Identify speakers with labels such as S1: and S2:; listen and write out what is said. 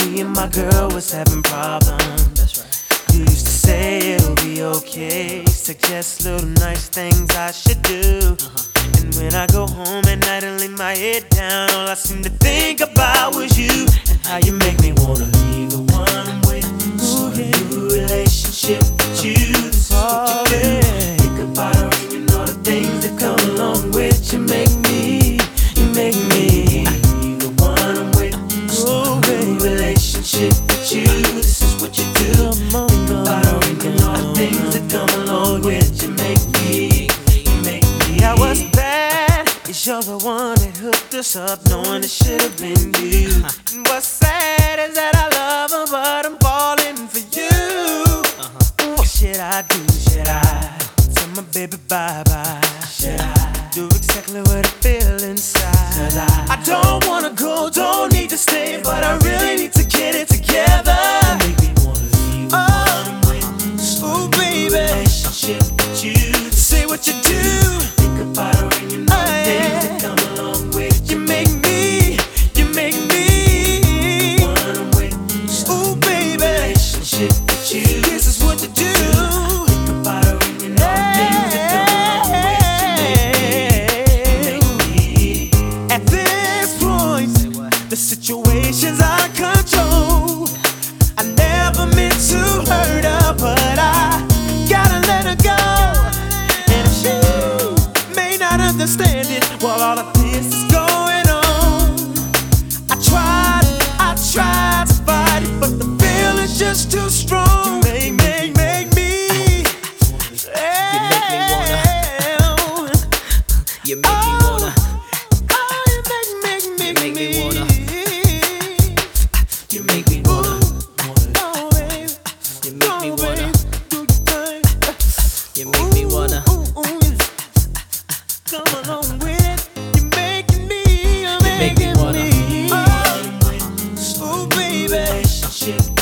S1: me and my girl was having problems.
S2: That's right.
S1: You used to say it'll be okay, suggest little nice things I should do. And when I go home at night and lay my head down, all I seem to think about was you and how you make me wanna leave the one I'm with. Start a new relationship with you. This is what you do. Think about her and all the things that come along with you. Make me the one I'm with. Start a new relationship with you. This is what you do. Think about her and all the things that come along with you. Make me. Yeah, what's bad is you're the one that hooked us up, knowing it should have been you. And what's sad is that I love her, but I'm falling for you. What should I do? Should I tell my baby bye-bye? Should I do exactly what I feel inside? 'Cause I don't wanna go, don't need to stay, but I really need to get it together. Make me wanna leave the one I'm with. Oh, baby, relationship with you. Say what you do. Think about her and you know the things that come along with you. Make me the one I'm with. Oh, baby, relationship with you. This is what you do. Think about her and you know the things that come along with you. Make me. At this point, the situation's out of control. I never meant to hurt her, but I gotta let her go. And if she may not understand it while all of this is going on, I tried to fight it, but the feeling's just too strong. You make me.
S2: You make me wanna.
S1: Oh, you make me
S2: wanna.
S1: You make me wanna. Oh, baby.
S2: You make me wanna.
S1: Do your thing.
S2: You make me wanna.
S1: Come along with it. You're making me,
S2: make me wanna.
S1: Oh, baby.